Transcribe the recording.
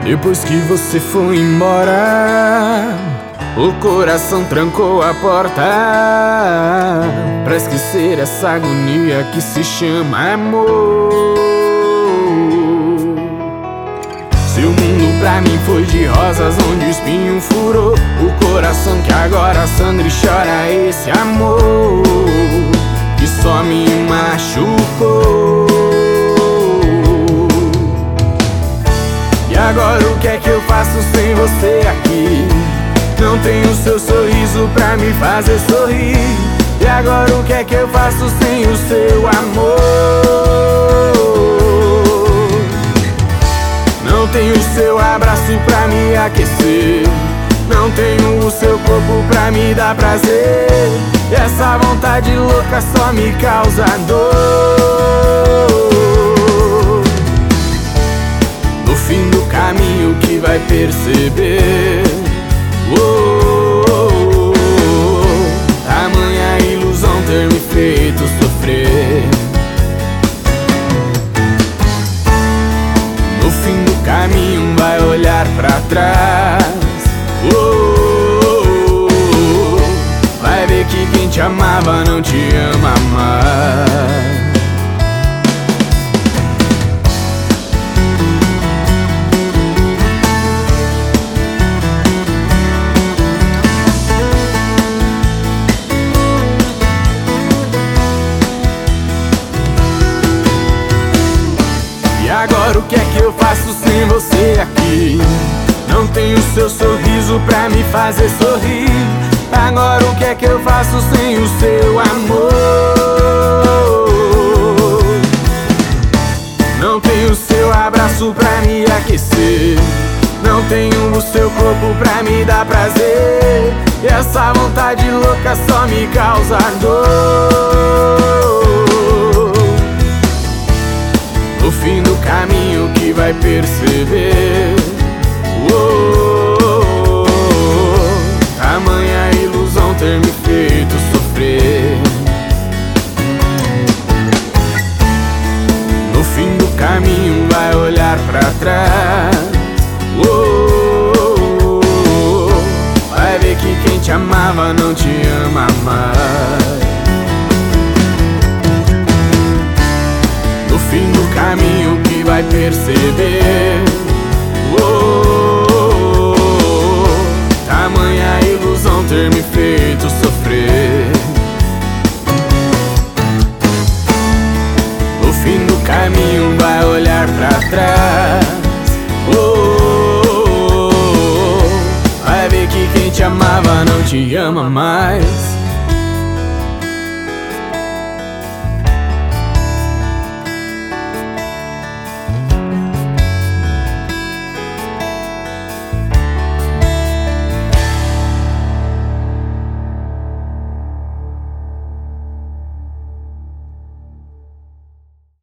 Depois que você foi embora, o coração trancou a porta pra esquecer essa agonia que se chama amor. Se o mundo pra mim foi de rosas onde o espinho furou, o coração que agora sangra e chora esse amor que só me machucou. E agora o que é que eu faço sem você aqui? Não tenho seu sorriso pra me fazer sorrir. E agora o que é que eu faço sem o seu amor? Não tenho seu abraço pra me aquecer, não tenho o seu corpo pra me dar prazer. E essa vontade louca só me causa dor. No fim do caminho que vai perceber, tamanha ilusão ter me feito sofrer. No fim do caminho vai olhar pra trás, vai ver que quem te amava não te ama mais. Agora o que é que eu faço sem você aqui? Não tenho seu sorriso pra me fazer sorrir. Agora o que é que eu faço sem o seu amor? Não tenho seu abraço pra me aquecer, não tenho o seu corpo pra me dar prazer. E essa vontade louca só me causa dor. No fim do caminho que vai perceber, tamanha ilusão ter me feito sofrer. No fim do caminho vai olhar pra trás, vai ver que quem te amava não te ama mais. No fim do caminho que vai perceber, tamanha ilusão ter me feito sofrer. No fim do caminho vai olhar pra trás, vai ver que quem te amava não te ama mais.